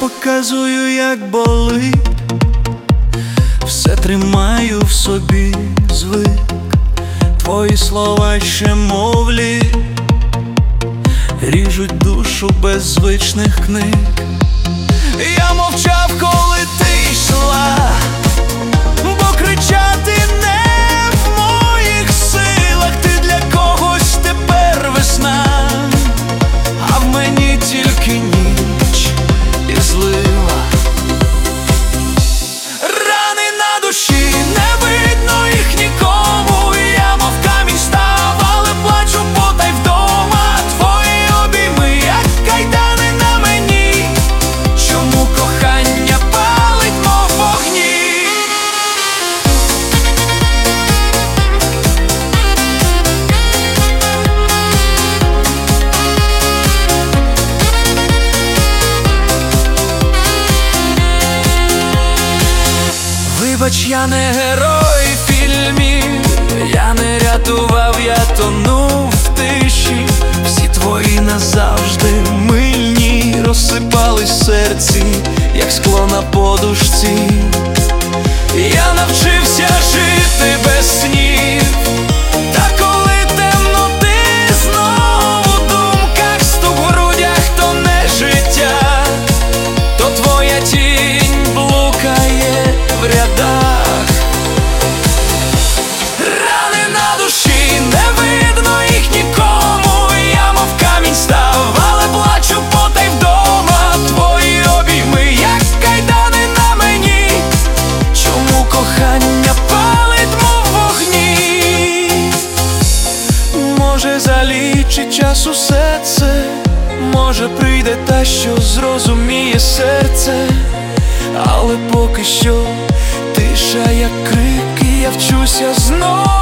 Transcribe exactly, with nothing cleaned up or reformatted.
показую, як болить, все тримаю в собі звик. Твої слова ще мовлі, ріжуть душу без звичних книг. Я мовчав, коли ти йшла, бо кричати не в моїх силах. Ти для когось тепер весна, а в мені тільки ніч і злива. Рани на душі, не видно їх нікому. Я мов камінь став, але плачу потай вдома. Твої обійми, як кайдани на мені. Чому кохання палить, мов вогні? Вибач, я не герой фільмів, я не рятував, я тонув в тиші. Всі твої назавжди мильні розсипались в серці, як скло на подушці. Я навчився жити без снів, та коли темно, ти знову в думках. Стук в грудях то не життя, то твоя тінь блукає в рядах. Рани на душі, не видно їх нікому. Я мов камінь став, але плачу потай вдома. Твої обійми, як кайдани на мені. Чому кохання палить, мов вогні? Може, залічить час усе це, може, прийде та, що зрозуміє серце. Але поки що тиша, як крик, і я вчуся знов.